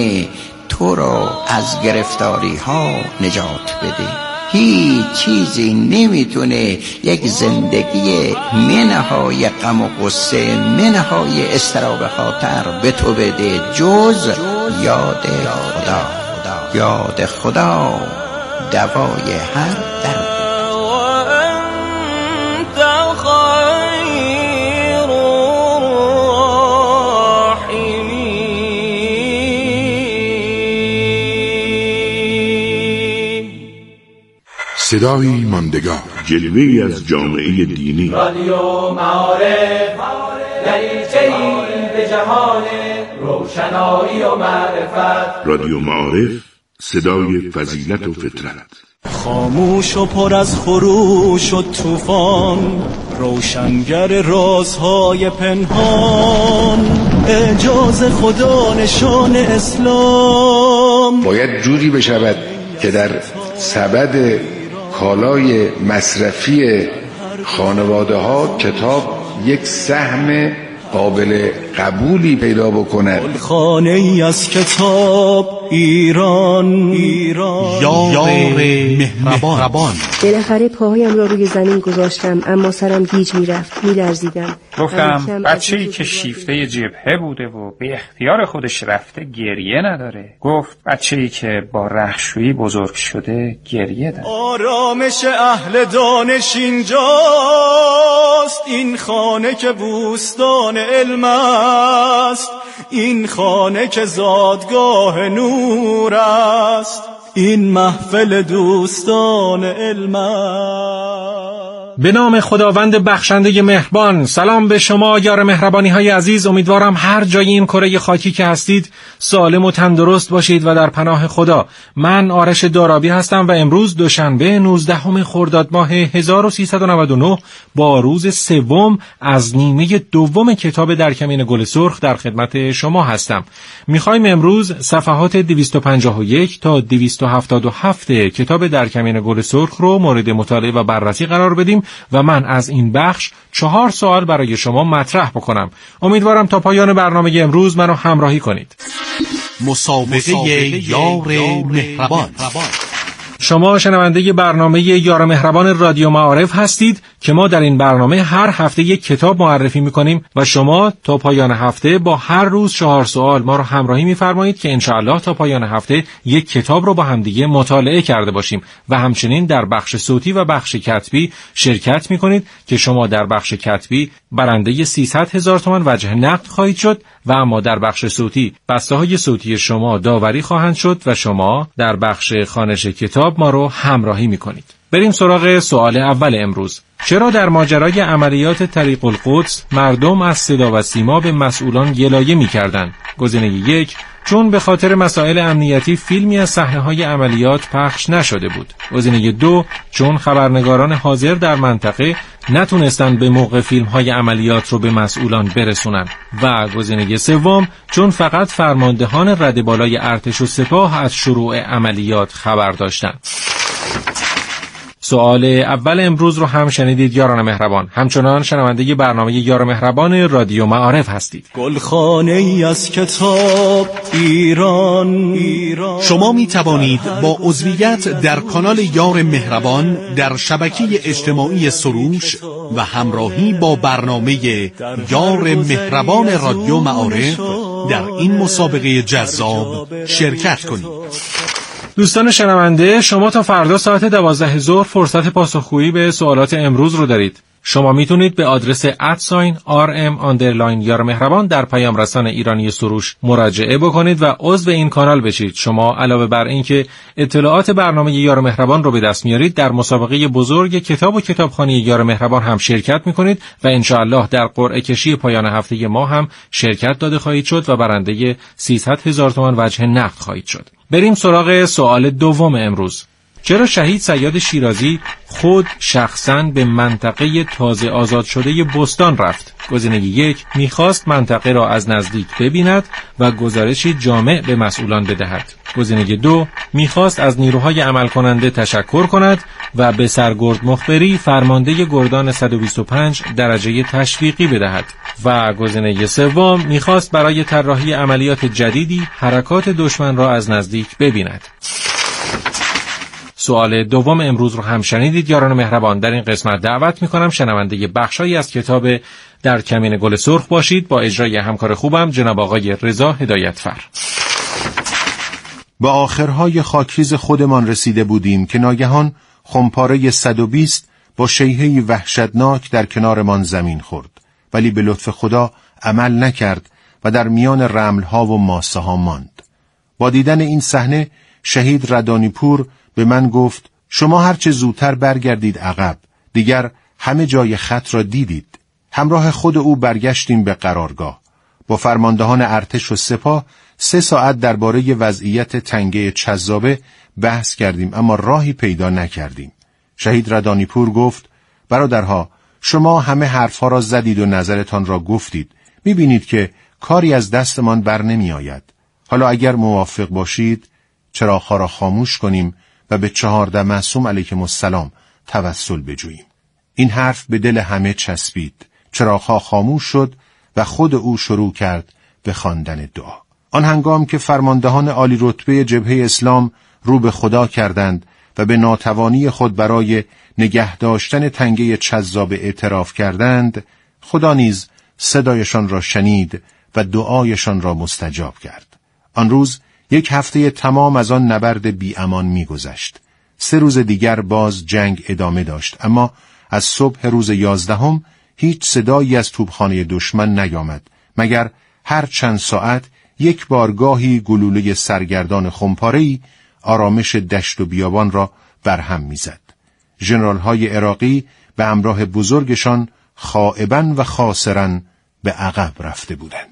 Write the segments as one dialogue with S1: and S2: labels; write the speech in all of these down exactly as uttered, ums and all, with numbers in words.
S1: تو را از گرفتاری ها نجات بده. هیچ چیزی نمیتونه یک زندگی منهای غم و غصه، منهای اضطراب خاطر به تو بده جز یاد خدا. یاد خدا دوای هر درد.
S2: صدایی ماندگار،
S3: جلوه‌ای از جامعه دینی.
S4: رادیو معارف، دریچه‌ای به جهان روشنایی و معرفت.
S3: رادیو معارف، صدای فضیلت و فطرت.
S5: خاموش و پر از خروش و طوفان، روشنگر رازهای پنهان، اعجاز خدا نشان اسلام.
S2: باید جوری بشود که در سبد کالای مصرفی خانواده ها کتاب یک سهم قابل قبولی پیدا بکند.
S5: خانه ای از کتاب ایران، ایران
S6: یار مهربان.
S7: بالاخره پاهایم را روی زمین گذاشتم، اما سرم گیج میرفت، میلرزیدم.
S8: گفتم بچه‌ای که شیفته جبهه بوده و به اختیار خودش رفته گریه نداره. گفت بچه‌ای که با رهشویی بزرگ شده گریه داره.
S5: آرامش اهل دانش اینجاست، این خانه که بوستان علم است، این خانه که زادگاه نور است، این محفل دوستان علم است.
S6: به نام خداوند بخشنده مهربان. سلام به شما یار مهربانی های عزیز. امیدوارم هر جای این کره خاکی که هستید سالم و تندرست باشید و در پناه خدا. من آرش دارابی هستم و امروز دوشنبه نوزدهم خرداد ماه هزار و سیصد و نود و نه با روز سوم از نیمه دوم کتاب در کمین گل سرخ در خدمت شما هستم. میخوایم امروز صفحات دویست و پنجاه و یک تا دویست و هفتاد و هفت کتاب در کمین گل سرخ رو مورد مطالعه و بررسی قرار بدیم و من از این بخش چهار سوال برای شما مطرح بکنم. امیدوارم تا پایان برنامه امروز منو همراهی کنید. مسابقه یار مهربان. شما شنونده برنامه یار مهربان رادیو معارف هستید که ما در این برنامه هر هفته یک کتاب معرفی میکنیم و شما تا پایان هفته با هر روز چهار سوال ما رو همراهی میفرمایید که انشاءالله تا پایان هفته یک کتاب رو با همدیگه مطالعه کرده باشیم و همچنین در بخش صوتی و بخش کتبی شرکت میکنید که شما در بخش کتبی برنده سیصد هزار تومان وجه نقد خواهید شد و اما در بخش صوتی بسته های صوتی شما داوری خواهند شد و شما در بخش خوانش کتاب ما رو همراهی میکنید. بریم سراغ سوال اول امروز. چرا در ماجرای عملیات طریق القدس مردم از صدا و سیما به مسئولان گلایه می‌کردند؟ گزینه یک: چون به خاطر مسائل امنیتی فیلمی از صحنه‌های عملیات پخش نشده بود. گزینه دو: چون خبرنگاران حاضر در منطقه نتونستن به موقع فیلم‌های عملیات رو به مسئولان برسونن. و گزینه سوم: چون فقط فرماندهان رده بالای ارتش و سپاه از شروع عملیات خبر داشتند. سوال اول امروز رو هم شنیدید یاران مهربان. همچنان شنونده برنامه یار مهربان رادیو معارف هستید.
S5: گلخانه ای از کتاب ایران، ایران.
S6: شما می توانید با عضویت در کانال یار مهربان در شبکه اجتماعی سروش و همراهی با برنامه یار مهربان رادیو معارف در این مسابقه جذاب شرکت کنید.
S9: دوستان شنونده، شما تا فردا ساعت دوازده ظهر فرصت پاسخگویی به سوالات امروز رو دارید. شما میتونید به آدرس ادساین آر ام آندرلاین یار مهربان در پیام رسان ایرانی سروش مراجعه بکنید و عضو این کانال بشید. شما علاوه بر این که اطلاعات برنامه یار مهربان رو به دست میارید، در مسابقه بزرگ کتاب و کتابخانه یار مهربان هم شرکت میکنید و انشاءالله در قرعه کشی پایان هفته ما هم شرکت داده خواهید شد و برنده سیصد هزار تومان وجه نقد خواهید شد. بریم سراغ سوال دوم امروز. چرا شهید صیاد شیرازی خود شخصاً به منطقه تازه آزاد شده بستان رفت؟ گزینه یک: میخواست منطقه را از نزدیک ببیند و گزارشی جامع به مسئولان بدهد. گزینه دو: میخواست از نیروهای عمل کننده تشکر کند و به سرگرد مخبری فرمانده گردان صد و بیست و پنج درجه تشویقی بدهد. و گزینه سوم میخواست برای طراحی عملیات جدیدی حرکات دشمن را از نزدیک ببیند. سوال دوم امروز رو هم شنیدید یاران مهربان. در این قسمت دعوت میکنم شنونده بخشایی از کتاب در کمین گل سرخ باشید با اجرای همکار خوبم جناب آقای رضا هدایتفر.
S10: به آخرهای خاکریز خودمان رسیده بودیم که ناگهان خمپاره صد و بیست با شیهه‌ای وحشتناک در کنارمان زمین خورد، ولی به لطف خدا عمل نکرد و در میان رمل‌ها و ماسه‌ها ماند. با دیدن این صحنه شهید ردانیپور به من گفت شما هرچه زودتر برگردید عقب، دیگر همه جای خط را دیدید. همراه خود او برگشتیم به قرارگاه. با فرماندهان ارتش و سپاه سه ساعت درباره وضعیت تنگه چذابه بحث کردیم اما راهی پیدا نکردیم. شهید ردانیپور گفت برادرها شما همه حرفها را زدید و نظرتان را گفتید. میبینید که کاری از دستمان بر نمی آید. حالا اگر موافق باشید چراغ‌ها را خاموش کنیم و به چهارده معصوم علیهم السلام توسل بجوییم. این حرف به دل همه چسبید. چراغ‌ها خاموش شد و خود او شروع کرد به خواندن دعا. آن هنگام که فرماندهان عالی رتبه جبهه اسلام رو به خدا کردند و به ناتوانی خود برای نگه داشتن تنگه چذاب اعتراف کردند، خدا نیز صدایشان را شنید و دعایشان را مستجاب کرد. آن روز یک هفته تمام از آن نبرد بی امان می گذشت. سه روز دیگر باز جنگ ادامه داشت، اما از صبح روز یازدهم هیچ صدایی از توپخانه دشمن نیامد، مگر هر چند ساعت یک بارگاهی گلوله سرگردان خمپاره‌ای آرامش دشت و بیابان را برهم میزد. ژنرال‌های عراقی به همراه بزرگشان خائباً و خاسراً به عقب رفته بودند.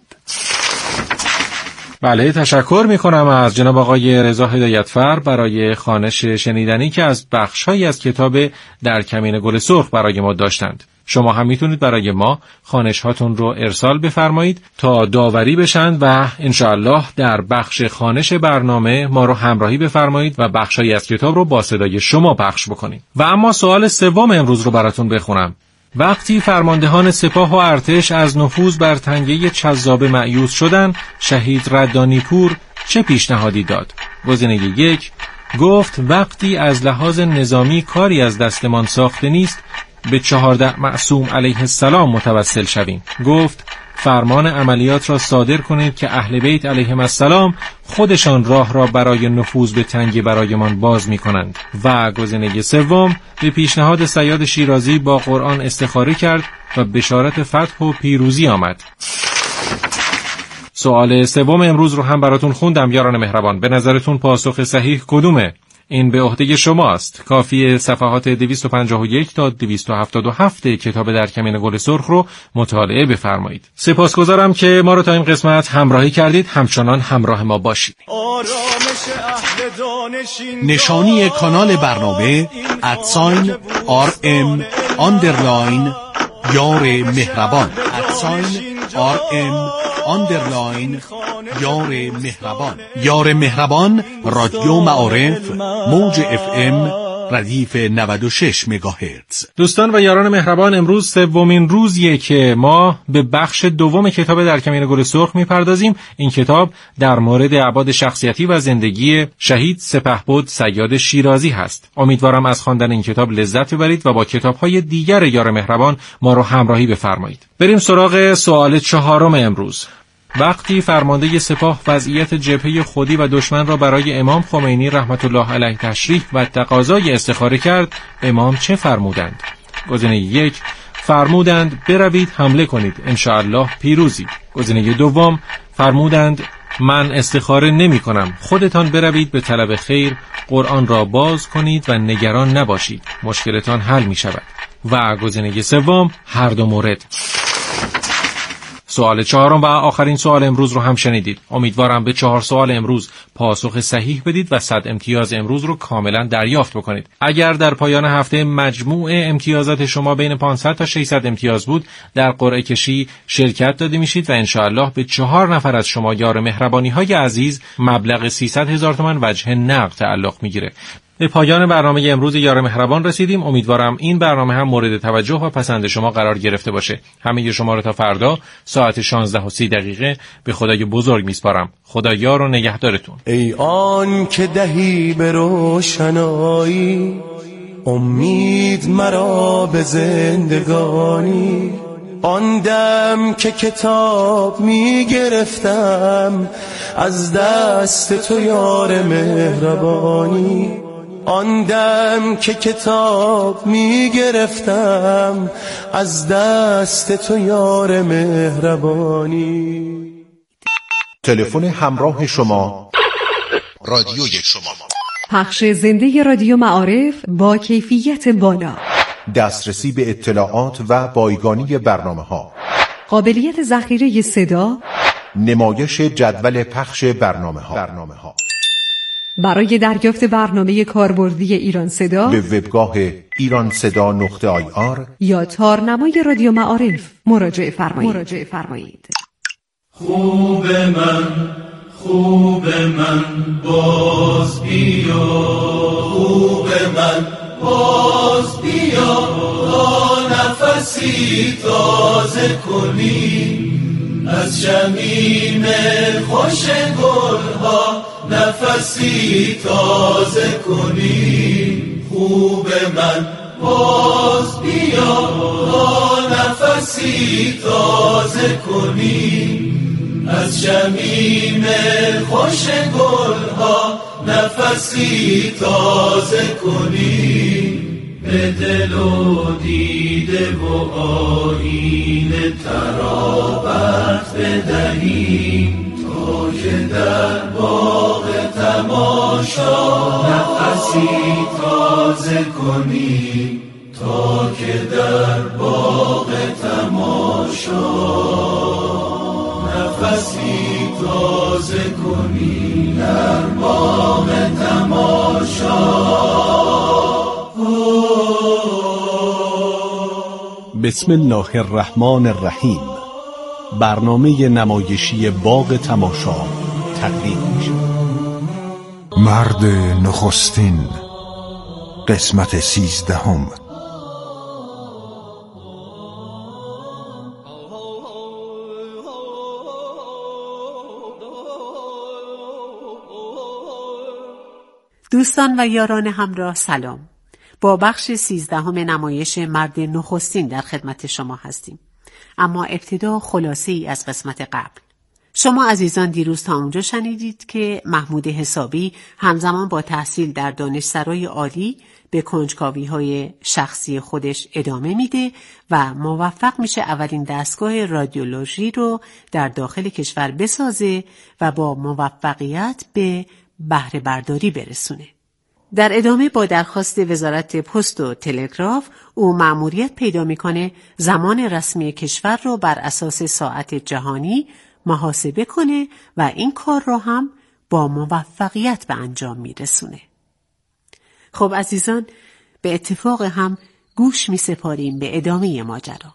S9: بله، تشکر میکنم از جناب آقای رضا هدایتفر برای خوانش شنیدنی که از بخش‌هایی از کتاب در کمین گل سرخ برای ما داشتند. شما هم میتونید برای ما خوانش هاتون رو ارسال بفرمایید تا داوری بشن و انشاءالله در بخش خوانش برنامه ما رو همراهی بفرمایید و بخشایی از کتاب رو با صدای شما پخش بکنید. و اما سوال سوم امروز رو براتون بخونم. وقتی فرماندهان سپاه و ارتش از نفوذ بر تنگه چذاب مأیوس شدند، شهید ردانیپور چه پیشنهادی داد؟ گزینه یک گفت وقتی از لحاظ نظامی کاری از دستمان ساخته نیست به چهارده معصوم علیه السلام متوسل شویم. گفت فرمان عملیات را صادر کنید که اهل بیت علیهم السلام خودشان راه را برای نفوذ به تنگی برایمان باز می کنند. و گزینه سوم به پیشنهاد صیاد شیرازی با قرآن استخاره کرد و بشارت فتح و پیروزی آمد. سوال سوم امروز رو هم براتون خوندم یاران مهربان. به نظرتون پاسخ صحیح کدومه؟ این به عهده شماست. کافیه صفحات دویست و پنجاه و یک تا دویست و هفتاد و هفت کتاب در کمین گل سرخ رو مطالعه بفرمایید. سپاسگزارم که ما رو تا این قسمت همراهی کردید. همچنان همراه ما باشید.
S11: نشانی کانال برنامه ادساین آر ام آندرلاین یار مهربان ادساین آر ام آندرلاین یار مهربان یار مهربان رادیو معارف موج اف ام ردیف نود و شش مگاهرتز.
S9: دوستان و یاران مهربان، امروز سومین روزیه که ما به بخش دوم کتاب در کمین گل سرخ میپردازیم. این کتاب در مورد ابعاد شخصیتی و زندگی شهید سپهبد صیاد شیرازی هست. امیدوارم از خواندن این کتاب لذت ببرید و با کتاب‌های دیگر یار مهربان ما رو همراهی بفرمایید. بریم سراغ سوال چهارم امروز. وقتی فرمانده سپاه وضعیت جبهه خودی و دشمن را برای امام خمینی رحمت الله علیه تشریح و تقاضای استخاره کرد، امام چه فرمودند؟ گزینه یک فرمودند بروید حمله کنید انشاءالله پیروزی. گزینه دوم فرمودند من استخاره نمی کنم، خودتان بروید به طلب خیر، قرآن را باز کنید و نگران نباشید، مشکلتان حل می شود. و گزینه سوم هر دو مورد. سوال چهارم و آخرین سوال امروز رو هم شنیدید. امیدوارم به چهار سوال امروز پاسخ صحیح بدید و صد امتیاز امروز رو کاملا دریافت بکنید. اگر در پایان هفته مجموع امتیازات شما بین پانصد تا ششصد امتیاز بود، در قرعه کشی شرکت داده میشید و انشاءالله به چهار نفر از شما یار مهربانی های عزیز مبلغ سیصد هزار تومان وجه نقد تعلق میگیره.
S6: به پایان برنامه امروز یار مهربان رسیدیم. امیدوارم این برنامه هم مورد توجه و پسند شما قرار گرفته باشه. همه شما رو تا فردا ساعت شانزده و سی دقیقه به خدای بزرگ میسپارم. خدا یار و نگهدارتون.
S5: ای آن که دهی به روشنایی، امید مرا به زندگانی. آن دم که کتاب می گرفتم از دست تو یار مهربانی. آن دم که کتاب می گرفتم از دست تو یار مهربانی.
S10: تلفن همراه شما، رادیوی شما.
S12: پخش زنده رادیو معارف با کیفیت بالا،
S10: دسترسی به اطلاعات و بایگانی برنامه‌ها،
S12: قابلیت ذخیره صدا،
S10: نمایش جدول پخش برنامه‌ها. برنامه‌ها
S12: برای دریافت برنامه کاربردی ایران صدا
S10: به وبگاه ایران صدا نقطه آی آر
S12: یا تارنمای رادیو معارف مراجعه فرمایید. مراجعه فرمایید.
S4: خوب من، خوب من باز بیا، خوب من باز بیا، تا نفسی تازه کنی از شمیم خوش گلها، نفسی تازه کنی. خوب من باز بیا، تا نفسی تازه کنی از شمیم خوش گلها، نفسی تازه کنی. به دل و دیده و آیینه ترابت بدهیم، تا که در باغ تماشا نفسی تازه کنی، تا که در باغ تماشا نفسی تازه کنی، در باغ تماشا.
S11: بسم الله الرحمن الرحیم. برنامه نمایشی باغ تماشا تقدیم میشه.
S13: مرد نخستین، قسمت سیزدهم.
S14: دوستان و یاران همراه سلام. با بخش سیزدهم نمایش مرد نخستین در خدمت شما هستیم. اما ابتدا خلاصه ای از قسمت قبل. شما عزیزان دیروز تا اونجا شنیدید که محمود حسابی همزمان با تحصیل در دانشسرای عالی به کنجکاوی‌های شخصی خودش ادامه میده و موفق میشه اولین دستگاه رادیولوژی رو در داخل کشور بسازه و با موفقیت به بهره برداری برسونه. در ادامه با درخواست وزارت پست و تلگراف او مأموریت پیدا میکنه زمان رسمی کشور رو بر اساس ساعت جهانی محاسبه کنه و این کار رو هم با موفقیت به انجام میرسونه. خب عزیزان، به اتفاق هم گوش میسپاریم به ادامه ماجرا.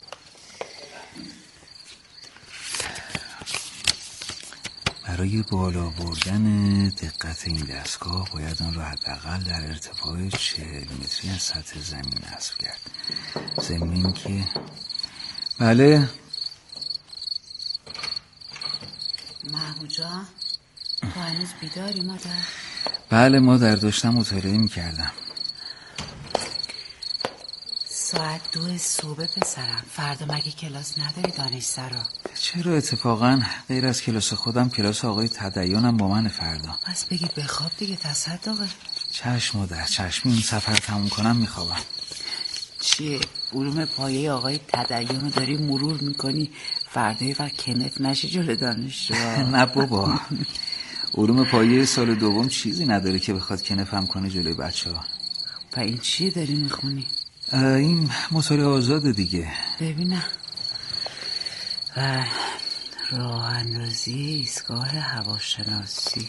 S15: برای بالا بردن دقت این دستگاه باید آن را حداقل در ارتفاع چهل متری از سطح زمین حذف کرد. ضمن اینکه بله
S14: محمود جان، تو هنوز بیداری مادر؟
S15: بله مادر، داشتم مطالعه می‌کردم.
S14: ساعت دو صبح پسرم، فردا مگه کلاس نداری دانشسرا؟
S15: چرا اتفاقا غیر از کلاس خودم کلاس آقای تدیانم با من فردا.
S14: پس بگید بخواب دیگه تصدقه.
S15: چشم مادر، چشمی این سفر تموم کنم میخوابم.
S14: چیه؟ علوم پایه آقای تدیان رو داری مرور میکنی فردا و کنف نشی جلو دانشجو؟
S15: نه بابا، علوم پایه سال دوم چیزی نداره که بخواد کنفم کنه جلوی بچه ها.
S14: و این چیه داری میخونی؟
S15: این مطالعه آزاده دیگه.
S14: ببینم. و راه اندازی ایستگاه هواشناسی.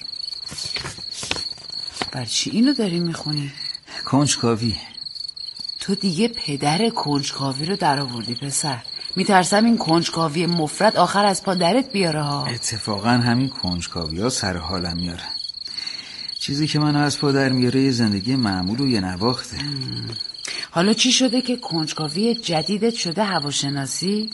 S14: بر چی اینو داری میخونی؟
S15: کنجکاوی.
S14: تو دیگه پدر کنجکاوی رو در آوردی پسر. میترسم این کنجکاوی مفرد آخر از پا درت بیاره ها.
S15: اتفاقا همین کنجکاوی ها سر حالم میاره. چیزی که من از پا در میاره یه زندگی معمول و یه نواخته.
S16: حالا چی شده که کنجکاوی جدیدت شده هواشناسی؟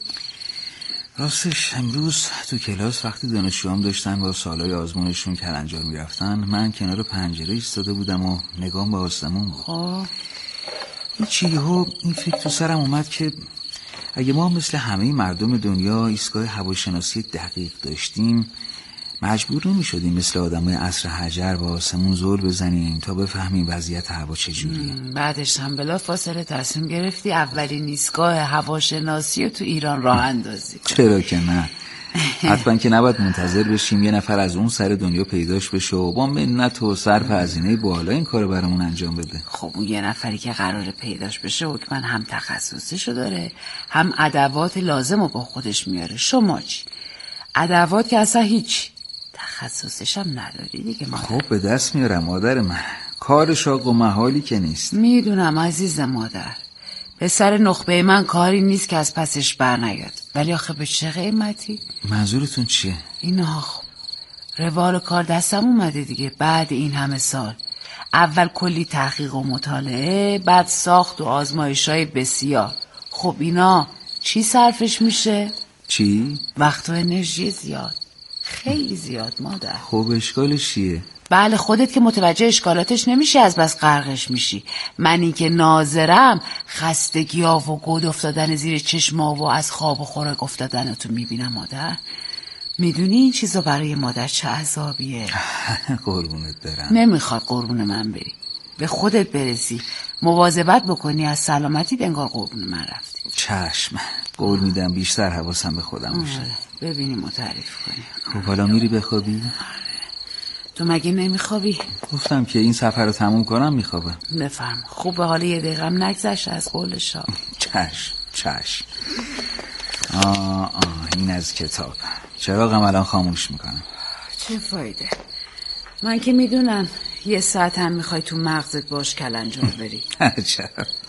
S15: راستش امروز تو کلاس وقتی دانشجوام داشتن با سوالای آزمونشون کلنجار میرفتن، من کنار پنجره ایستاده بودم و نگام به آسمون بود.
S16: خب
S15: هیچی یهو این فکر تو سرم اومد که اگه ما مثل همه مردم دنیا ایستگاه هواشناسی دقیق داشتیم، مجبور نمی شدیم مثل آدمای عصر حجر با آسمون زل بزنیم تا بفهمیم وضعیت هوا چجوریه.
S16: بعدش هم بلا فاصله تصمیم گرفتی اولین ایستگاه هواشناسی رو تو ایران راه اندازی.
S15: چرا که نه؟ حتما که نباید منتظر بشیم یه نفر از اون سر دنیا پیداش بشه و با منت و صرف هزینه بالا این کارو برامون انجام بده.
S16: خب اون یه نفری که قراره پیداش بشه حتما هم تخصصشو داره، هم ادوات لازمو با خودش میاره. شما چی؟ ادوات که اصلا هیچ، تخصصش هم نداری دیگه. مادر
S15: خب به دست میارم مادر من، کار شاق و محالی که نیست.
S16: میدونم عزیز مادر، پسر نخبه من کاری نیست که از پسش بر نیاد، ولی آخه به چه قیمتی؟
S15: منظورتون چیه؟
S16: اینا خب روال کار دستم اومده دیگه. بعد این همه سال اول کلی تحقیق و مطالعه، بعد ساخت و آزمایش‌های بسیار. خب اینا چی صرفش میشه؟
S15: چی؟
S16: وقت و انرژی زیاد، خیلی زیاد مادر.
S15: خب اشکالش چیه؟
S16: بله خودت که متوجه اشکالاتش نمیشی از بس غرقش میشی. منی که ناظرم خستگی ها و گود افتادن زیر چشما و از خواب و خوراک افتادن تو میبینم مادر. میدونی این چیزا برای مادر چه عذابیه؟
S15: قربونت برم.
S16: نمیخواد قربون من بری، به خودت برسی، مواظبت بکنی از سلامتی، انگار قربون من رفتی.
S15: چشم، قول میدم بیشتر حواسم به خودم باشه.
S16: ببینیم و تعریف کنی.
S15: خب حالا میری بخوابی؟
S16: تو مگه نمیخوابی؟
S15: گفتم که این سفر رو تموم کنم میخوابم.
S16: بفرم. خوبه حالا یه دقیقم نگذشت از قول شاه.
S15: چشم چشم. آه آه این از کتاب. چراغم الان خاموش میکنم.
S16: چه فایده؟ من که میدونم یه ساعت هم میخوای تو مغزت باش کلنجار بری.
S15: چرا؟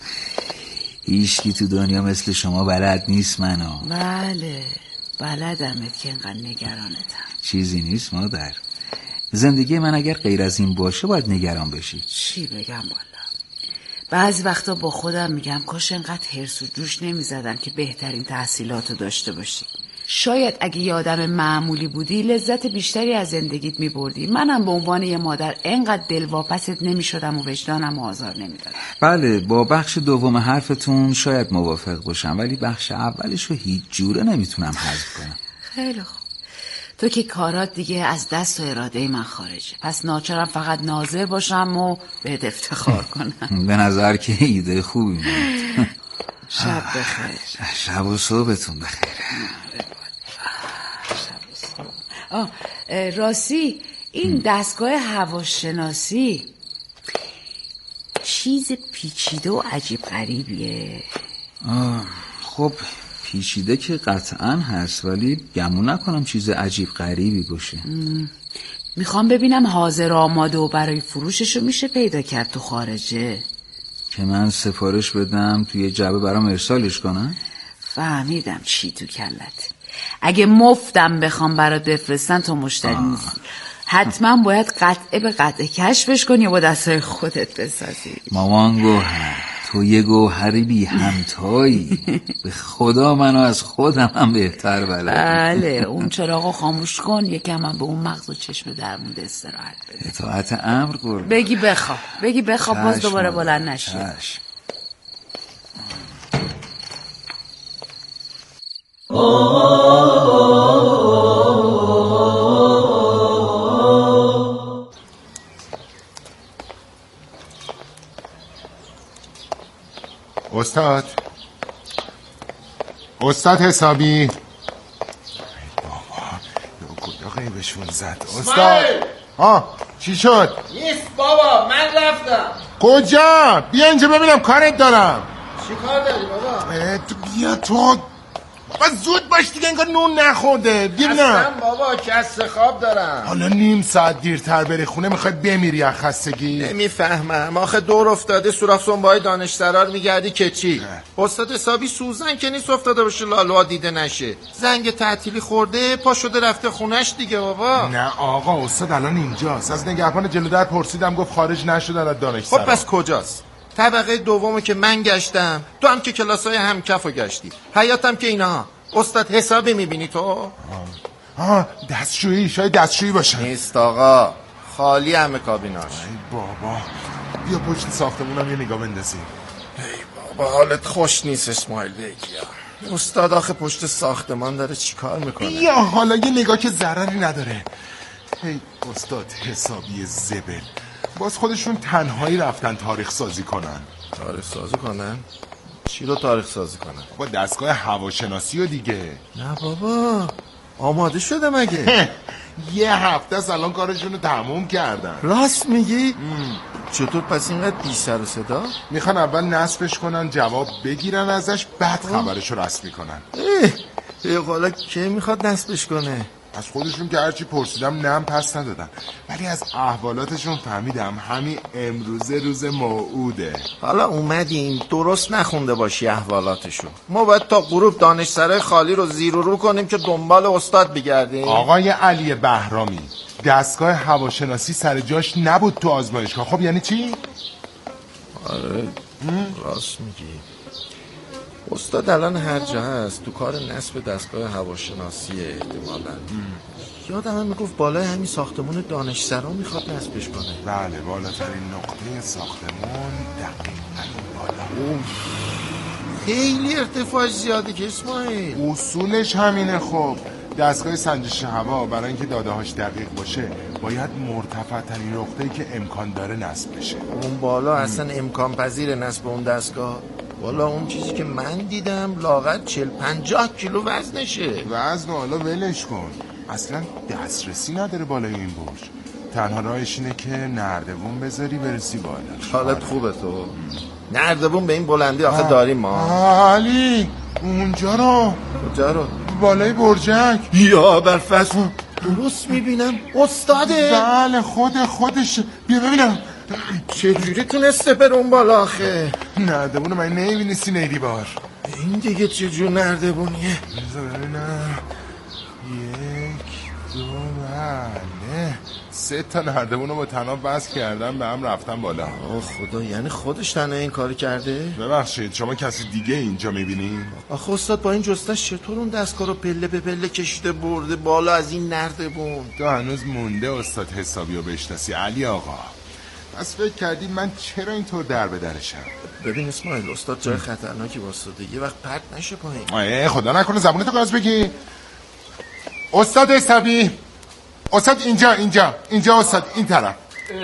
S15: هیچکی تو دنیا مثل شما بلد نیست منو.
S16: بله بلدمت که اینقدر نگرانتم.
S15: چیزی نیست مادر، زندگی من اگر غیر از این باشه باید نگران بشی.
S16: چی بگم والا، بعضی وقتا با خودم میگم کاش انقدر هرس و جوش نمیزدم که بهترین تحصیلاتو داشته باشی. شاید اگه یه آدم معمولی بودی لذت بیشتری از زندگیت میبردی. منم به عنوان یه مادر انقدر دلواپست نمیشدم و وجدانم آزار نمیدادم.
S15: بله با بخش دوم حرفتون شاید موافق باشم، ولی بخش اولشو هیچ جوره نمیتونم حذف کنم.
S16: خیلی خوب، تو که کارات دیگه از دست و اراده من خارجه، پس ناچارم فقط ناظر باشم و بهت افتخار کنم.
S15: به نظر که ایده خوبی بود.
S16: شب بخیر.
S15: شب و صبحتون بخیر.
S16: آه راستی این دستگاه هواشناسی چیز پیچیده و عجیب غریبیه.
S15: آه خب پیچیده که قطعا هست، ولی گمون نکنم چیز عجیب غریبی باشه.
S16: میخوام ببینم حاضر آماده و برای فروششو میشه پیدا کرد تو خارجه،
S15: که من سفارش بدم توی جعبه برام ارسالش کنن؟
S16: فهمیدم چی تو کلت. اگه مفتم بخوام برات بفرستن تو مشتری نیستی، حتما باید قطعه به قطعه کشفش کنی و با دستای خودت بسازی.
S15: مامان گوهر تو یه گوهری بی همتایی. به خدا منو از خودم هم بهتر بلد.
S16: بله اون چراغو خاموش کن، یکم هم به اون مغز و چشم درمونده استراحت بده.
S15: اطاعت امر قربان.
S16: بگی بخواب بگی بخواب باز دوباره بلند نشی.
S17: استاد استاد حسابی. بابا کجا غیبشون زد استاد؟ آه چی شد؟
S18: نیست بابا من رفتم.
S17: کجا؟ بیا اینجا ببینم کارت دارم.
S18: چی کار داری بابا؟
S17: تو بیا تو باز زود باش دیگه، انگار نون نخورده. ببینم
S18: اصلا بابا کسر خواب دارم.
S17: حالا نیم ساعت دیرتر بری خونه میخوای بمیری از خستگی؟
S18: نمیفهمم آخه دور افتاده سوراخ سنبای دانشسرا میگردی که چی؟ استاد حسابی سوزن که نیست افتاده باشه لالوا دیده نشه. زنگ تعطیلی خورده پا شده رفته خونش دیگه بابا.
S17: نه آقا استاد الان اینجاست. از نگهبان جلو در پرسیدم گفت خارج نشدن از دانشسرا.
S18: خب پس کجاست؟ طبقه دومو که من گشتم، تو هم که کلاسای همکفو گشتی، حیاتم که اینا. استاد حسابی میبینی تو؟ آه,
S17: آه دستشویی، شاید دستشویی باشه.
S18: نیست آقا، خالی همه کابیناش.
S17: ای بابا بیا پشت ساختمونم یه نگاه بندازیم.
S18: ای بابا حالت خوش نیست اسماعیل بگیا. استاد آخه پشت ساختمان داره چی کار میکنه؟
S17: بیا حالا یه نگاه که ضرری نداره. ای استاد حسابی زبل، باز خودشون تنهایی رفتن تاریخ سازی کنن.
S18: تاریخ سازی کنن؟ چی رو تاریخ سازی کنن؟
S17: با دستگاه هواشناسی و دیگه.
S18: نه بابا آماده شده مگه؟
S17: یه هفته از الان کارشون رو تموم کردن.
S18: راست میگی؟ چطور پس اینقدر بی سر و صدا؟
S17: میخوان اول نصبش کنن، جواب بگیرن ازش، بعد خبرش رو رسمی کنن.
S18: ای حالا کی میخواد نصبش کنه؟
S17: از خودشون که هرچی پرسیدم نم پس ندادن، ولی از احوالاتشون فهمیدم همین امروزه روز موعوده.
S18: حالا اومدیم درست نخونده باشی احوالاتشو. ما باید تا غروب دانشسرای خالی رو زیر و رو کنیم که دنبال استاد بگردیم.
S17: آقای علی بهرامی، دستگاه هواشناسی سر جاش نبود تو آزمایشگاه. خب یعنی چی؟
S18: آره راست میگی. استاد الان هر جا هست تو کار نصب دستگاه هواشناسیه احتمالاً. یادم هم میگفت بالای همین ساختمون دانشسرا میخواد نصبش کنه.
S17: بله بالاترین نقطه ساختمون دقیقاً بالا.
S18: خیلی ارتفاعش زیاده که اسماعیل.
S17: اصولش همینه. خب دستگاه سنجش هوا برای اینکه داده هاش دقیق باشه باید مرتفع ترین نقطه‌ای که امکان داره نصب بشه.
S18: اون بالا اصلا امکان پذیر نصب اون دستگاه؟ والا اون چیزی که من دیدم لاغر چل پنجاه کیلو وزنشه.
S17: وزن حالا ولش کن، اصلا دسترسی نداره بالای این برج. تنها راهش اینه که نردبون بذاری برسی بالا.
S18: حالت خوبه تو؟ نردبون به این بلندی آخه داریم
S17: ما. علی اونجا رو.
S18: کجا رو؟
S17: بالای برجک.
S18: یا برفصل درست میبینم استاده.
S17: بله خود خودش. بیا ببینم
S18: چجوری تونسته بر اون بالا آخه؟
S17: نردبون من نمیبینی سینیدی بار.
S18: این دیگه چجور نردبونیه؟
S17: بذار ببینم. یک دو بله سه تا نردبون رو با تناب بس کردن به هم رفتن بالا.
S18: آه خدا، یعنی خودش تنها این کاری کرده؟
S17: ببخشید شما کسی دیگه اینجا میبینی؟
S18: آخه استاد با این جستش چطور اون دستگاه رو پله به پله کشیده برده بالا از این نردبون؟
S17: تو هنوز مونده استاد حسابی رو بشناسی علی آقا. پس فکر کردی من چرا اینطور در به درشم؟
S18: ببین اسماعیل استاد جای خطرناکی واسطه، یه وقت پرت نشه پایین.
S17: ای خدا نکنه زبونتو گاز بگی. استاد حسابی، استاد اینجا اینجا اینجا استاد این طرف.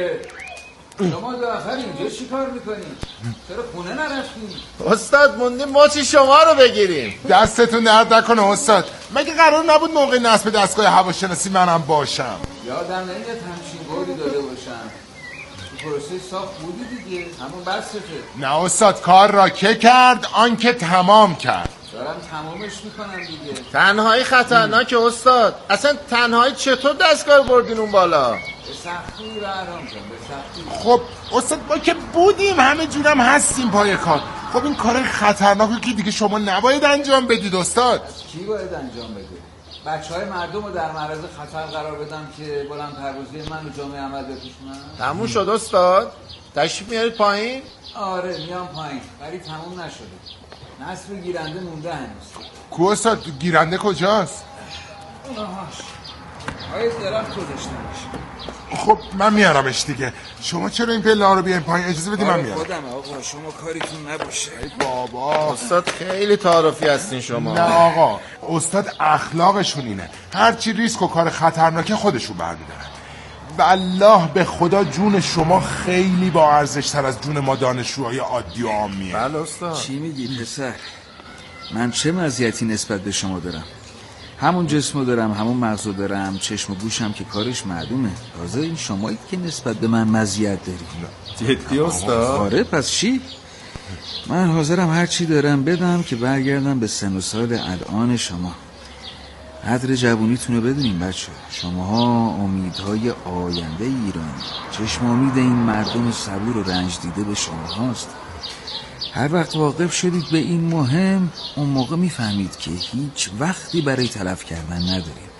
S15: شما دو آخر اینجا چی کار میکنید؟ چرا خونه نرفتید؟
S18: استاد موندیم ما چی شما رو بگیریم.
S17: دستتون درد نکنه استاد. مگه قرار نبود موقع نصب دستگاه هواشناسی منم باشم؟
S15: یادم نمیاد همچین قولی داده باشم. پروسه ساخت بودی دیگه، همون بسته.
S17: نه استاد کار را که کرد آنکه تمام کرد.
S15: دارم تمامش میکنم دیگه.
S18: تنهایی خطرناک استاد. اصلا تنهایی چطور دستگاه بردین اون بالا؟
S15: به سختی برام کن، به سختی.
S17: خب استاد ما که بودیم همه جورم هستیم پای کار. خب این کار خطرناکی که دیگه شما نباید انجام بدید استاد.
S15: کی باید انجام بده؟ بچه های مردم رو در معرض خطر قرار بدم که بلند پروازی من و جامعه عمل بپوشونن؟
S18: تموم شد استاد؟ تشریف میارید پایین؟
S15: آره میام پایین، ولی تموم نشده. نصب گیرنده مونده هنوز.
S17: کو استاد گیرنده کجاست؟
S15: اونهاش های درخت گذاشتنش.
S17: خب من میارمش دیگه. شما چرا این پله ها رو بیاین پایین؟ اجازه بدید من میارم.
S15: خودم آقا شما کاریتون نباشه.
S17: ای بابا
S18: استاد خیلی تعارفی هستین شما.
S17: نه آقا استاد اخلاقشون اینه، هرچی ریسک و کار خطرناکه خودشون برمیدارن. والله به خدا جون شما خیلی با ارزش تر از جون ما دانشجوهای عادی و عامیه.
S18: بله استاد.
S15: چی میگی پسر؟ من چه مزیتی نسبت به شما دارم؟ همون جسمو دارم، همون مغزو دارم، چشم و گوشم که کارش معلومه. تازه این شمایی که نسبت به من مزیت داری.
S18: جدی استاد؟
S15: آره پس چی؟ من حاضرم هر چی دارم بدم که برگردم به سن و سال الان شما. قدر جوونیتونو بدونیم بچه. شماها امیدهای آینده ایران، چشم امید این مردم صبور و رنج دیده به شماهاست. هر وقت واقف شدید به این مهم، اون موقع میفهمید که هیچ وقتی برای تلف کردن ندارید.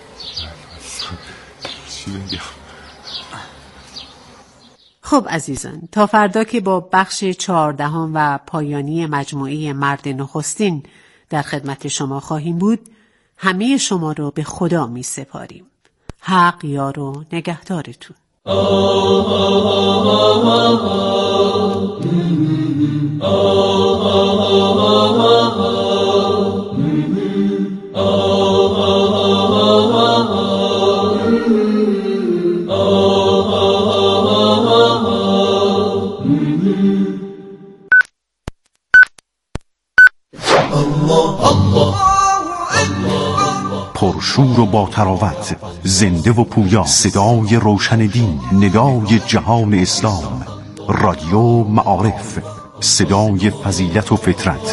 S17: چی بگم؟
S14: خب عزیزان، تا فردا که با بخش چهاردهم و پایانی مجموعه مرد نخستین در خدمت شما خواهیم بود، همه شما رو به خدا می سپاریم. حق یار و نگهدارتون.
S19: پرشور و با تراوت، زنده و پویا، صدای روشن دین، ندای جهان اسلام، رادیو معارف، صدای فضیلت و فطرت.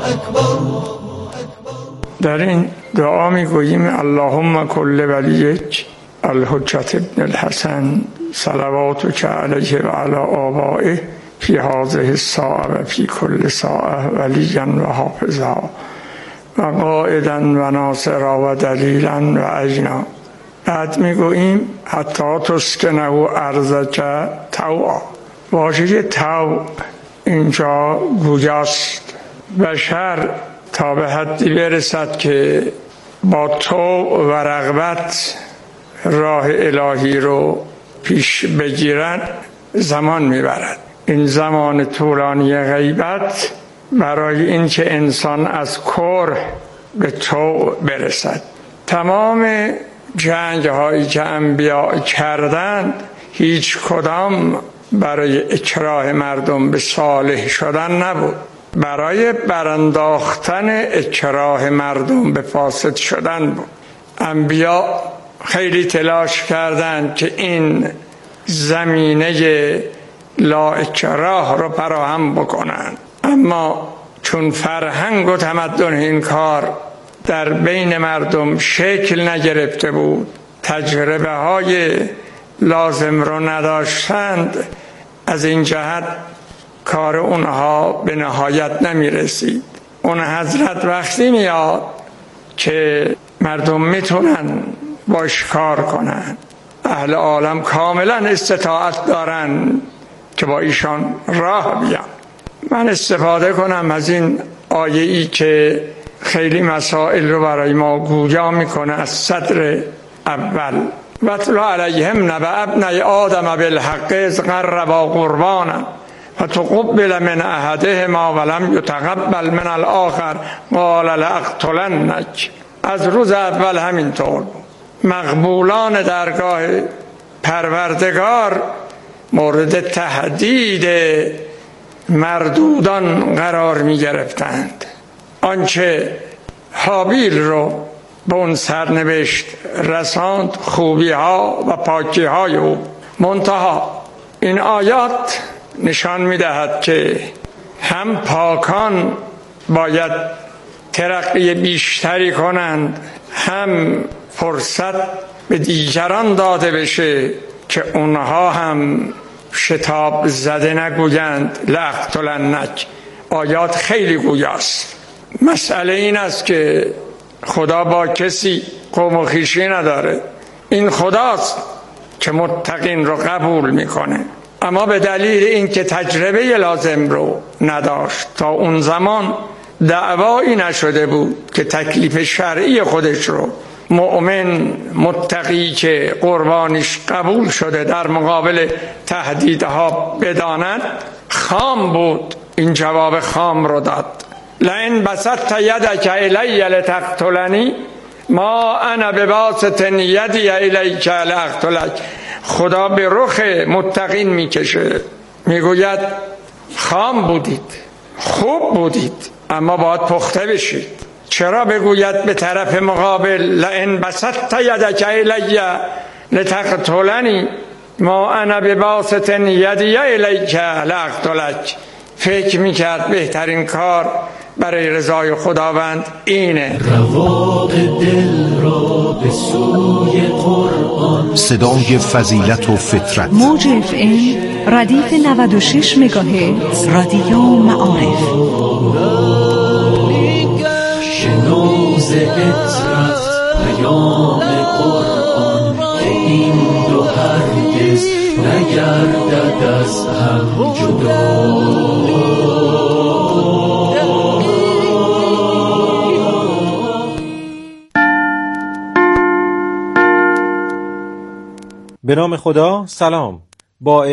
S20: در این دعا می گوییم اللهم کل ولیک الحجت ابن الحسن صلواتک علیه و علی آبائه فی هذه الساعه و فی کل ساعه ولیا و حافظا و قائدا و ناصرا و دلیلا و عینا. بعد میگوییم حتی تسکنه ارضک طوعا. واژه طوع اینجا گویاست. بشر تا به حدی برسد که با طوع و رغبت راه الهی رو پیش بگیرن زمان میبرد. این زمان طولانی غیبت برای اینکه انسان از کره به طوع برسد. تمام جنگ هایی که انبیا کردند هیچ کدام برای اکراه مردم به صالح شدن نبود، برای برانداختن اکراه مردم به فاسد شدن بود. انبیا خیلی تلاش کردند که این زمینه لا اکراه رو فراهم بکنند، اما چون فرهنگ و تمدن این کار در بین مردم شکل نگرفته بود، تجربه های لازم رو نداشتند، از این جهت کار اونها به نهایت نمی رسید. اون حضرت وقتی میاد که مردم میتونن باش کار کنن، اهل عالم کاملا استطاعت دارن که با ایشان راه بیان. من استفاده کنم از این آیه ای که خیلی مسائل رو برای ما گویا میکنه از صدر اول. وَاتْلُ عَلَيْهِمْ نَبَأَ ابْنَیْ آدَمَ بِالْحَقِّ إِذْ قَرَّبَا قُرْبَانًا فَتُقُبِّلَ مِنْ أَحَدِهِمَا وَلَمْ يُتَقَبَّلْ مِنَ الْآخَرِ قَالَ لَأَقْتُلَنَّکَ. از روز اول همینطور بود. مقبولان درگاه پروردگار مورد تهدید مردودان قرار می گرفتند. آنچه حابیل رو به اون سرنوشت رساند خوبی ها و پاکی های او. منتها این آیات نشان می دهد که هم پاکان باید ترقی بیشتری کنند، هم فرصت به دیگران داده بشه که اونها هم شتاب زده نگویند لأقتلنک. آیات خیلی گویاست. مسئله این است که خدا با کسی قوم و خویشی نداره. این خداست که متقین رو قبول میکنه، اما به دلیل اینکه تجربه لازم رو نداشت، تا اون زمان دعوایی نشده بود که تکلیف شرعی خودش رو مؤمن متقی که قربانیش قبول شده در مقابل تهدیدها بداند، خام بود. این جواب خام رو داد. لئن بسطت یدک الی لتقتلنی ما انا بباسط یدی الیک لاقتلک. خدا به رخ متقین میکشه، میگوید خام بودید، خوب بودید، اما باید پخته بشید. چرا بگوید به طرف مقابل لئن بسطت یدک الی لتقتلنی ما انا بباسط یدی الیک لاقتلک؟ فکر میکرد بهترین کار برای رضای خداوند اینه.
S4: رواق دل را به سوی قرآن.
S19: صدای فضیلت و فطرت.
S12: موج اف ام ردیف نود و شش مگاهرتز رادیو معارف.
S4: شنوز اطرت پیام قرآن که این دو هرگز نگردد از هم جدا.
S6: به نام خدا. سلام. با